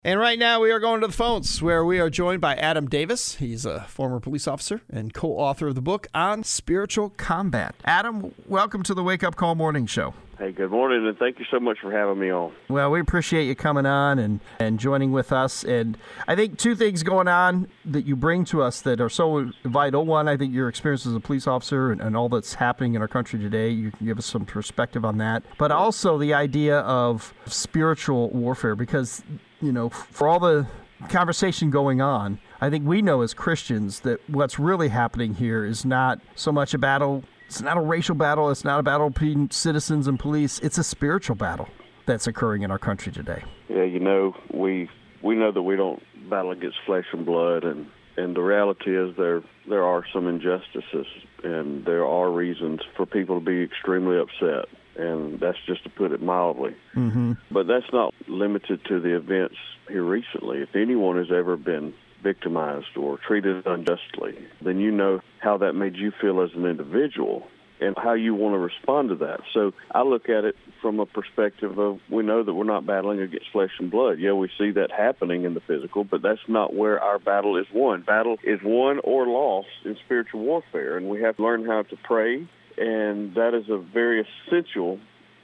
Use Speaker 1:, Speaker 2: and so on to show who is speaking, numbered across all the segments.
Speaker 1: And right now we are going to the phones where we are joined by Adam Davis. He's a former police officer and co-author of the book On Spiritual Combat. Adam, welcome to the Wake Up Call Morning Show.
Speaker 2: Hey, good morning, and thank you so much for having me on.
Speaker 1: Well, we appreciate you coming on and joining with us. And I think two things going on that you bring to us that are so vital. One, I think your experience as a police officer and all that's happening in our country today, you can give us some perspective on that. But also the idea of spiritual warfare, because, you know, for all the conversation going on, I think we know as Christians that what's really happening here is not so much a battle. It's not a racial battle. It's not a battle between citizens and police. It's a spiritual battle that's occurring in our country today.
Speaker 2: Yeah, you know, we know that we don't battle against flesh and blood, and the reality is there are some injustices, and there are reasons for people to be extremely upset, and that's just to put it mildly. Mm-hmm. But that's not limited to the events here recently. If anyone has ever been victimized or treated unjustly, then you know how that made you feel as an individual and how you want to respond to that. So I look at it from a perspective of, we know that we're not battling against flesh and blood. Yeah, we see that happening in the physical, but that's not where our battle is won. Battle is won or lost in spiritual warfare, and we have to learn how to pray, and that is a very essential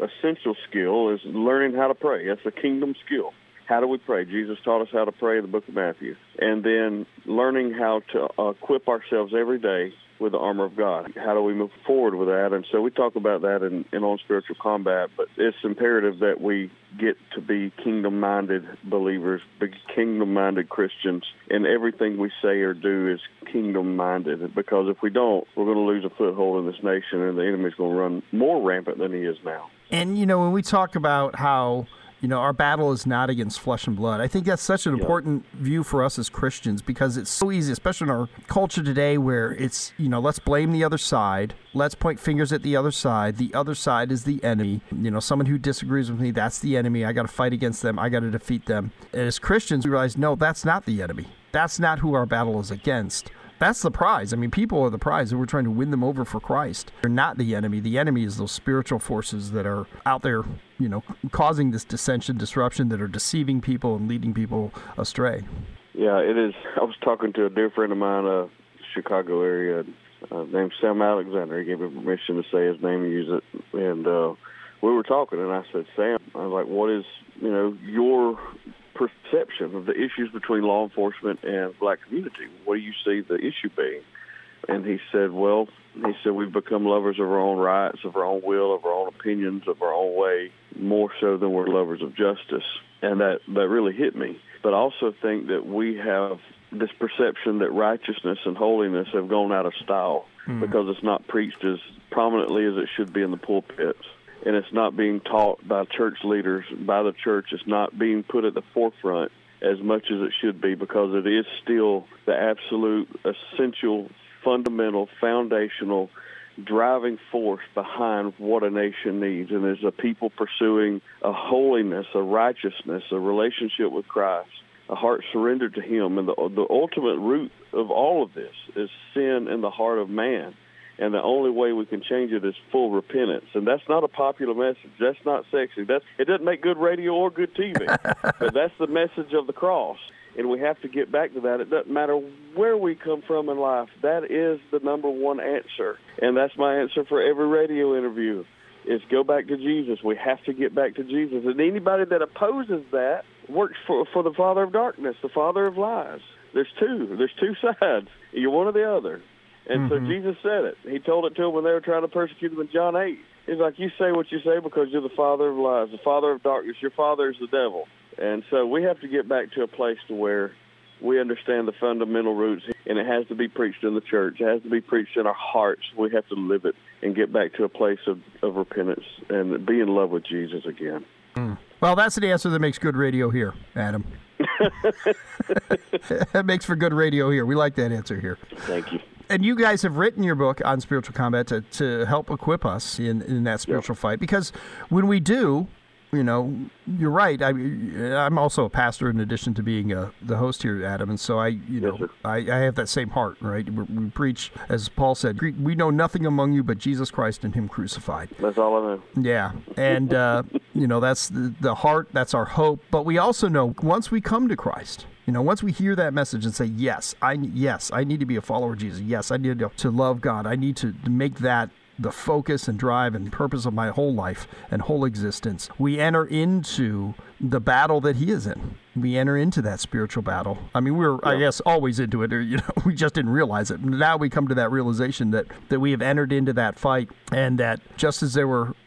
Speaker 2: skill, is learning how to pray. That's a kingdom skill. How do we pray? Jesus taught us how to pray in the book of Matthew. And then learning how to equip ourselves every day with the armor of God. How do we move forward with that? And so we talk about that in On Spiritual Combat, but it's imperative that we get to be kingdom-minded believers, be kingdom-minded Christians, and everything we say or do is kingdom-minded, because if we don't, we're going to lose a foothold in this nation, and the enemy's going to run more rampant than he is now.
Speaker 1: And, you know, when we talk about how, you know, our battle is not against flesh and blood, I think that's such an important view for us as Christians, because it's so easy, especially in our culture today, where it's, you know, let's blame the other side. Let's point fingers at the other side. The other side is the enemy. You know, someone who disagrees with me, that's the enemy. I got to fight against them. I got to defeat them. And as Christians, we realize, no, that's not the enemy. That's not who our battle is against. That's the prize. I mean, people are the prize, and we're trying to win them over for Christ. They're not the enemy. The enemy is those spiritual forces that are out there, you know, causing this dissension, disruption, that are deceiving people and leading people astray.
Speaker 2: Yeah, it is. I was talking to a dear friend of mine, Chicago area, named Sam Alexander. He gave me permission to say his name and use it. And we were talking, and I said, Sam, I was like, what is, you know, your perception of the issues between law enforcement and black community? What do you see the issue being? And he said, we've become lovers of our own rights, of our own will, of our own opinions, of our own way, more so than we're lovers of justice. And that really hit me. But I also think that we have this perception that righteousness and holiness have gone out of style because it's not preached as prominently as it should be in the pulpits. And it's not being taught by church leaders, by the church. It's not being put at the forefront as much as it should be, because it is still the absolute essential, fundamental, foundational driving force behind what a nation needs. And there's a people pursuing a holiness, a righteousness, a relationship with Christ, a heart surrendered to Him. And the ultimate root of all of this is sin in the heart of man. And the only way we can change it is full repentance. And that's not a popular message. That's not sexy. It doesn't make good radio or good TV. But that's the message of the cross. And we have to get back to that. It doesn't matter where we come from in life. That is the number one answer. And that's my answer for every radio interview, is go back to Jesus. We have to get back to Jesus. And anybody that opposes that works for the father of darkness, the father of lies. There's two sides. You're one or the other. And so Jesus said it. He told it to them when they were trying to persecute him in John 8. He's like, you say what you say because you're the father of lies, the father of darkness. Your father is the devil. And so we have to get back to a place to where we understand the fundamental roots, and it has to be preached in the church. It has to be preached in our hearts. We have to live it and get back to a place of repentance and be in love with Jesus again.
Speaker 1: Well, that's an answer that makes good radio here, Adam. That makes for good radio here. We like that answer here.
Speaker 2: Thank you.
Speaker 1: And you guys have written your book on spiritual combat to help equip us in that spiritual fight. Because when we do, you know, you're right. I'm also a pastor in addition to being the host here, Adam. And so I have that same heart, right? We preach, as Paul said, we know nothing among you but Jesus Christ and Him crucified.
Speaker 2: That's all I know.
Speaker 1: Yeah. And, That's the heart, that's our hope. But we also know once we come to Christ, once we hear that message and say, yes, I need to be a follower of Jesus. Yes, I need to love God. I need to make that the focus and drive and purpose of my whole life and whole existence. We enter into the battle that he is in. We enter into that spiritual battle. I mean, I guess, always into it, or, we just didn't realize it. Now we come to that realization that we have entered into that fight, and that just as there were,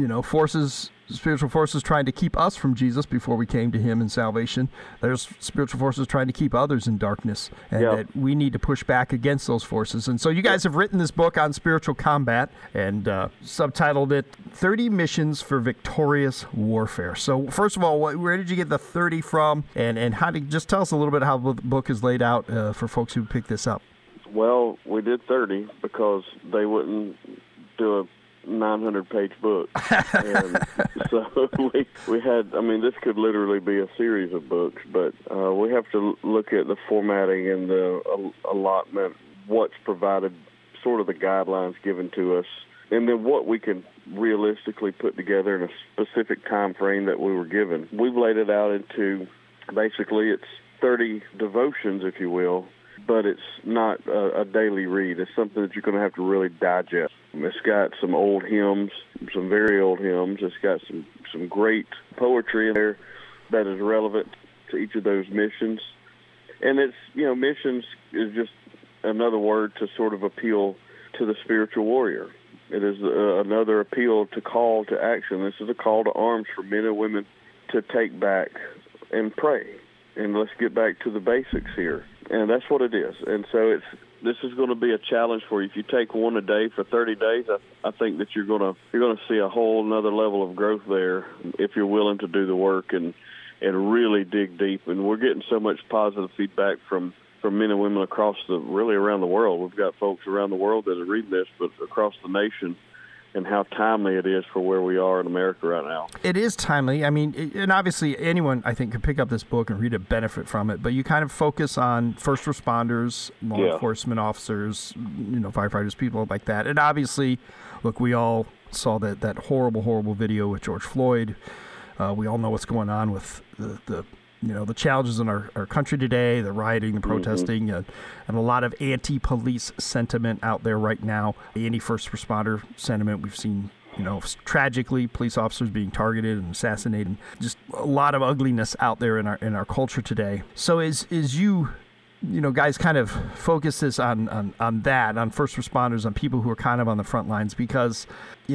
Speaker 1: spiritual forces trying to keep us from Jesus before we came to him in salvation, there's spiritual forces trying to keep others in darkness, and that we need to push back against those forces. And so you guys have written this book on spiritual combat and subtitled it 30 Missions for Victorious Warfare. So first of all, where did you get the 30 from, and how did, just tell us a little bit how the book is laid out for folks who pick this up.
Speaker 2: Well, we did 30 because they wouldn't do a 900-page book, and so we had. I mean, this could literally be a series of books, but we have to look at the formatting and the allotment, what's provided, sort of the guidelines given to us, and then what we can realistically put together in a specific time frame that we were given. We've laid it out into basically it's 30 devotions, if you will. But it's not a daily read. It's something that you're going to have to really digest. It's got some old hymns, some very old hymns. It's got some great poetry in there that is relevant to each of those missions. And it's, missions is just another word to sort of appeal to the spiritual warrior. It is another appeal to call to action. This is a call to arms for men and women to take back and pray. And let's get back to the basics here. And that's what it is. And so this is going to be a challenge for you. If you take one a day for 30 days, I think that you're going to see a whole another level of growth there if you're willing to do the work and really dig deep. And we're getting so much positive feedback from men and women around the world. We've got folks around the world that are reading this, but across the nation, and how timely it is for where we are in America right now. It is timely.
Speaker 1: I mean, and obviously anyone, I think, could pick up this book and read it, benefit from it, but you kind of focus on first responders, law enforcement officers, firefighters, people like that. And obviously, look, we all saw that horrible, horrible video with George Floyd. We all know what's going on with the challenges in our country today, the rioting, the protesting, and a lot of anti-police sentiment out there right now. The anti-first responder sentiment we've seen, tragically, police officers being targeted and assassinated. Just a lot of ugliness out there in our culture today. So as you guys kind of focus this on that, on first responders, on people who are kind of on the front lines, because,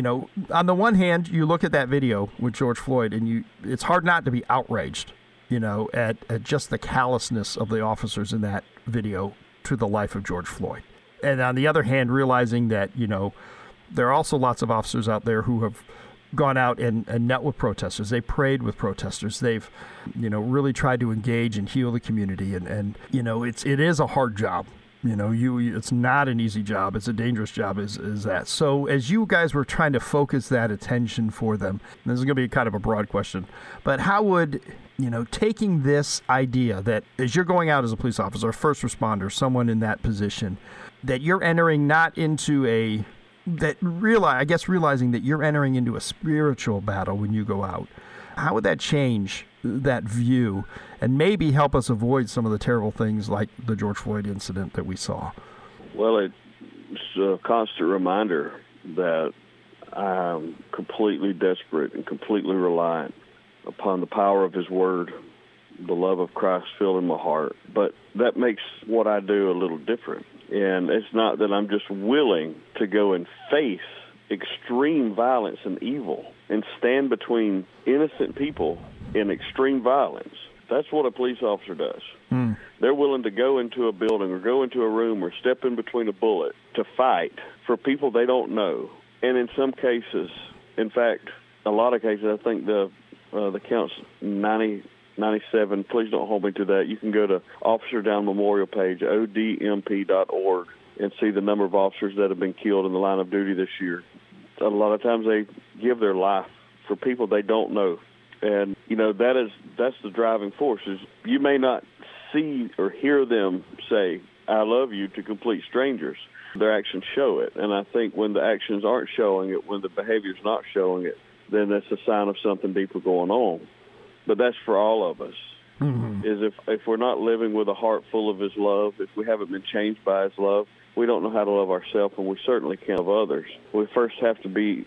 Speaker 1: on the one hand, you look at that video with George Floyd and it's hard not to be outraged, at just the callousness of the officers in that video to the life of George Floyd. And on the other hand, realizing that, there are also lots of officers out there who have gone out and met with protesters. They prayed with protesters. They've, really tried to engage and heal the community. And it is a hard job. It's not an easy job. It's a dangerous job, is that. So as you guys were trying to focus that attention for them, this is going to be kind of a broad question, but how would, taking this idea that as you're going out as a police officer, a first responder, someone in that position, that you're entering not into realizing that you're entering into a spiritual battle when you go out, how would that change that view and maybe help us avoid some of the terrible things like the George Floyd incident that we saw?
Speaker 2: Well, it's a constant reminder that I'm completely desperate and completely reliant upon the power of his word, the love of Christ filling my heart. But that makes what I do a little different. And it's not that I'm just willing to go and face extreme violence and evil and stand between innocent people in extreme violence. That's what a police officer does. They're willing to go into a building or go into a room or step in between a bullet to fight for people they don't know. And in some cases, in fact, a lot of cases, I think the count's 97. Please don't hold me to that. You can go to Officer Down Memorial page, odmp.org, and see the number of officers that have been killed in the line of duty this year. A lot of times they give their life for people they don't know. And, that's the driving force. Is you may not see or hear them say, I love you, to complete strangers. Their actions show it. And I think when the actions aren't showing it, when the behavior's not showing it, then that's a sign of something deeper going on. But that's for all of us. Mm-hmm. Is if we're not living with a heart full of his love, if we haven't been changed by his love, we don't know how to love ourselves, and we certainly can't love others. We first have to be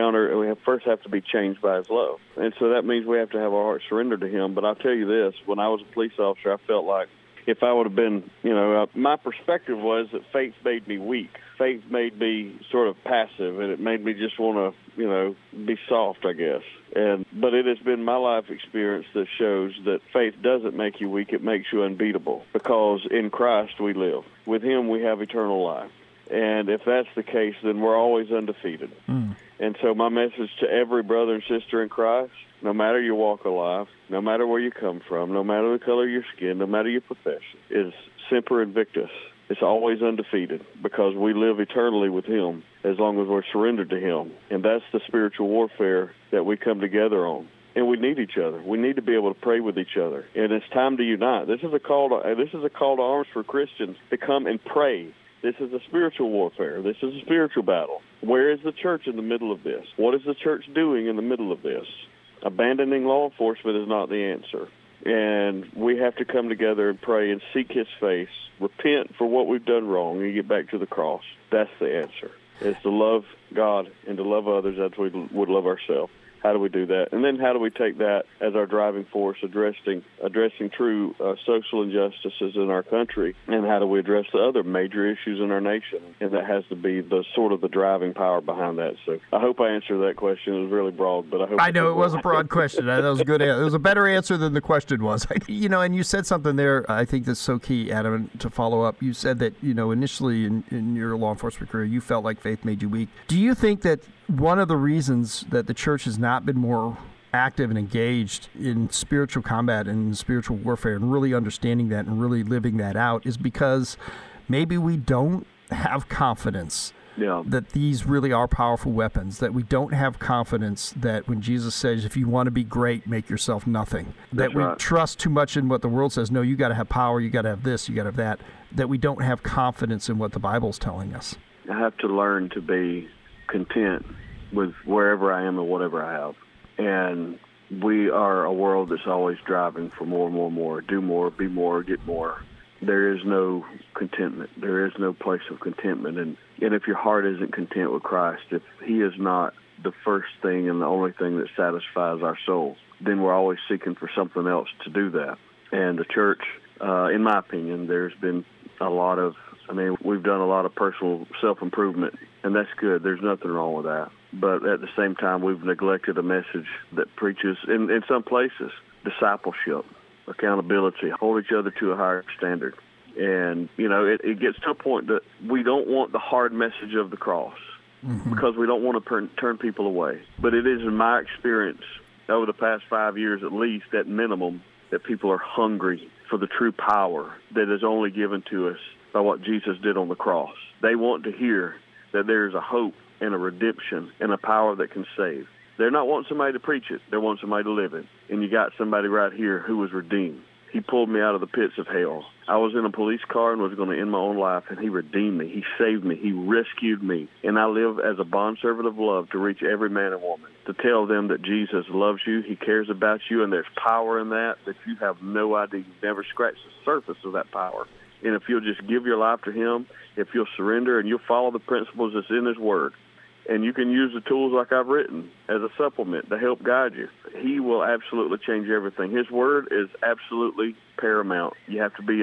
Speaker 2: first have to be changed by his love. And so that means we have to have our heart surrendered to him. But I'll tell you this, when I was a police officer, I felt like if I would have been, my perspective was that faith made me weak. Faith made me sort of passive, and it made me just want to, be soft, I guess. But it has been my life experience that shows that faith doesn't make you weak. It makes you unbeatable, because in Christ we live. With him we have eternal life. And if that's the case, then we're always undefeated. Mm. And so my message to every brother and sister in Christ, no matter your walk of life, no matter where you come from, no matter the color of your skin, no matter your profession, is Semper Invictus. It's always undefeated, because we live eternally with him as long as we're surrendered to him. And that's the spiritual warfare that we come together on. And we need each other. We need to be able to pray with each other. And it's time to unite. This is a call to arms for Christians to come and pray. This is a spiritual warfare. This is a spiritual battle. Where is the church in the middle of this? What is the church doing in the middle of this? Abandoning law enforcement is not the answer. And we have to come together and pray and seek his face, repent for what we've done wrong, and get back to the cross. That's the answer. It's to love God and to love others as we would love ourselves. How do we do that? And then how do we take that as our driving force, addressing true social injustices in our country, and how do we address the other major issues in our nation? And that has to be the driving power behind that. So I hope I answered that question. It was really broad, but I know
Speaker 1: it was a broad question. That was a good answer. It was a better answer than the question was. And you said something there, I think that's so key, Adam, to follow up. You said that, initially in your law enforcement career, you felt like faith made you weak. Do you think that one of the reasons that the church has not been more active and engaged in spiritual combat and spiritual warfare and really understanding that and really living that out is because maybe we don't have confidence that these really are powerful weapons, that we don't have confidence that when Jesus says, if you want to be great, make yourself nothing, that we trust too much in what the world says, no, you got to have power, you got to have this, you got to have that we don't have confidence in what the Bible's telling us.
Speaker 2: I have to learn to be content with wherever I am and whatever I have. And we are a world that's always driving for more and more and more. Do more, be more, get more. There is no contentment. There is no place of contentment. And if your heart isn't content with Christ, if he is not the first thing and the only thing that satisfies our soul, then we're always seeking for something else to do that. And the church, in my opinion, there's been we've done a lot of personal self-improvement, and that's good. There's nothing wrong with that. But at the same time, we've neglected a message that preaches, in some places, discipleship, accountability, hold each other to a higher standard. And, it gets to a point that we don't want the hard message of the cross because we don't want to turn people away. But it is, in my experience, over the past 5 years at least, at minimum, that people are hungry for the true power that is only given to us by what Jesus did on the cross. They want to hear that there is a hope and a redemption and a power that can save. They're not wanting somebody to preach it. They want somebody to live it. And you got somebody right here who was redeemed. He pulled me out of the pits of hell. I was in a police car and was going to end my own life, and he redeemed me. He saved me. He rescued me. And I live as a bondservant of love to reach every man and woman, to tell them that Jesus loves you, he cares about you, and there's power in that you have no idea. You've never scratched the surface of that power. And if you'll just give your life to him, if you'll surrender and you'll follow the principles that's in his word, and you can use the tools like I've written as a supplement to help guide you, he will absolutely change everything. His word is absolutely paramount. You have to be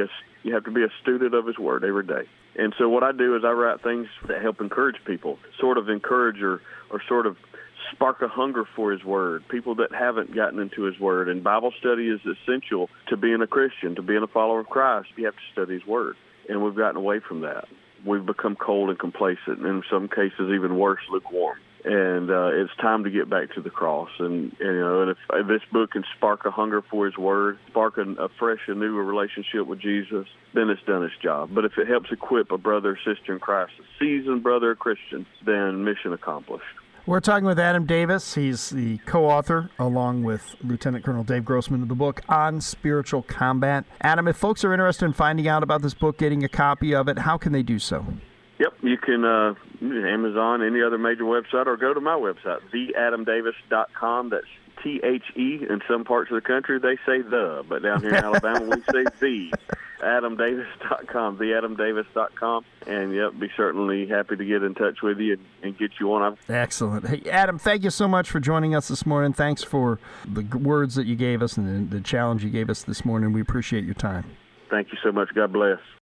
Speaker 2: a student of his word every day. And so what I do is I write things that help encourage people, sort of encourage or sort of spark a hunger for his word, people that haven't gotten into his word. And Bible study is essential to being a Christian, to being a follower of Christ. You have to study his word. And we've gotten away from that. We've become cold and complacent, and in some cases even worse, lukewarm. And it's time to get back to the cross. And if this book can spark a hunger for his word, spark a fresh and new relationship with Jesus, then it's done its job. But if it helps equip a brother or sister in Christ, a seasoned brother or Christian, then mission accomplished.
Speaker 1: We're talking with Adam Davis. He's the co-author, along with Lieutenant Colonel Dave Grossman, of the book On Spiritual Combat. Adam, if folks are interested in finding out about this book, getting a copy of it, how can they do so?
Speaker 2: Yep, you can Amazon, any other major website, or go to my website, theadamdavis.com. That's THE. In some parts of the country, they say the, but down here in Alabama, we say the. AdamDavis.com, theadamdavis.com. And, yep, be certainly happy to get in touch with you and get you on.
Speaker 1: Excellent. Hey, Adam, thank you so much for joining us this morning. Thanks for the words that you gave us and the challenge you gave us this morning. We appreciate your time.
Speaker 2: Thank you so much. God bless.